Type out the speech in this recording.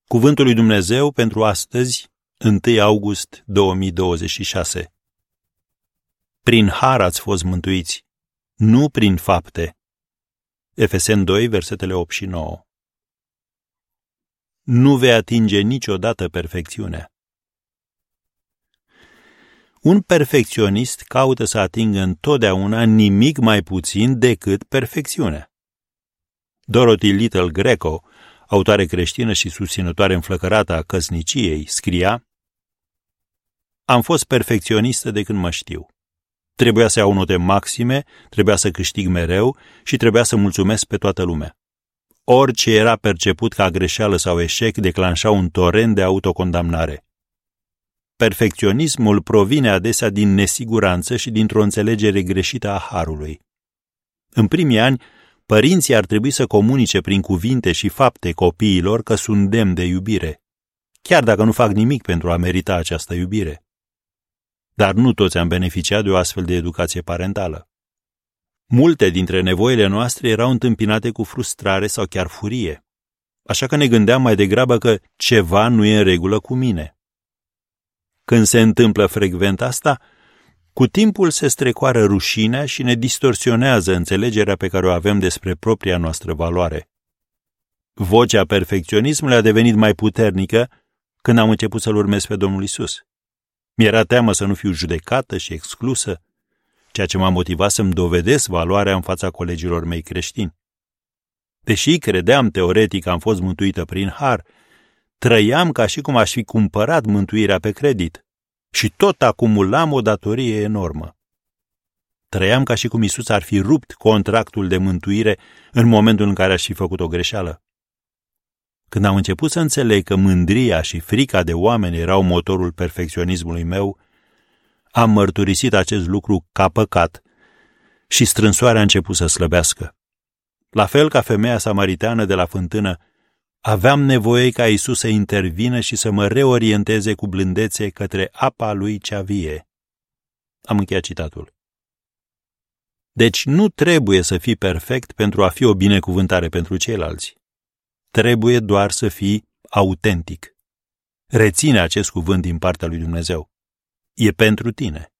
Cuvântul lui Dumnezeu pentru astăzi, 1 august 2026. Prin har ați fost mântuiți, nu prin fapte. Efeseni 2, versetele 8 și 9. Nu vei atinge niciodată perfecțiunea. Un perfecționist caută să atingă întotdeauna nimic mai puțin decât perfecțiunea. Dorothy Little Greco, autoare creștină și susținătoare înflăcărată a căsniciei, scria: Am fost perfecționistă de când mă știu. Trebuia să iau note maxime, trebuia să câștig mereu și trebuia să mulțumesc pe toată lumea. Orice era perceput ca greșeală sau eșec declanșa un torent de autocondamnare. Perfecționismul provine adesea din nesiguranță și dintr-o înțelegere greșită a harului. În primii ani, părinții ar trebui să comunice prin cuvinte și fapte copiilor că sunt demni de iubire, chiar dacă nu fac nimic pentru a merita această iubire. Dar nu toți am beneficiat de o astfel de educație parentală. Multe dintre nevoile noastre erau întâmpinate cu frustrare sau chiar furie, așa că ne gândeam mai degrabă că ceva nu e în regulă cu mine. Când se întâmplă frecvent asta, cu timpul se strecoară rușinea și ne distorsionează înțelegerea pe care o avem despre propria noastră valoare. Vocea perfecționismului a devenit mai puternică când am început să-L urmez pe Domnul Iisus. Mi-era teamă să nu fiu judecată și exclusă, ceea ce m-a motivat să-mi dovedesc valoarea în fața colegilor mei creștini. Deși credeam teoretic că am fost mântuită prin har, trăiam ca și cum aș fi cumpărat mântuirea pe credit și tot acumulam o datorie enormă. Trăiam ca și cum Iisus ar fi rupt contractul de mântuire în momentul în care aș fi făcut o greșeală. Când am început să înțeleg că mândria și frica de oameni erau motorul perfecționismului meu, am mărturisit acest lucru ca păcat și strânsoarea a început să slăbească. La fel ca femeia samariteană de la fântână, aveam nevoie ca Iisus să intervină și să mă reorienteze cu blândețe către apa lui cea vie. Am încheiat citatul. Deci nu trebuie să fii perfect pentru a fi o binecuvântare pentru ceilalți. Trebuie doar să fii autentic. Reține acest cuvânt din partea lui Dumnezeu. E pentru tine.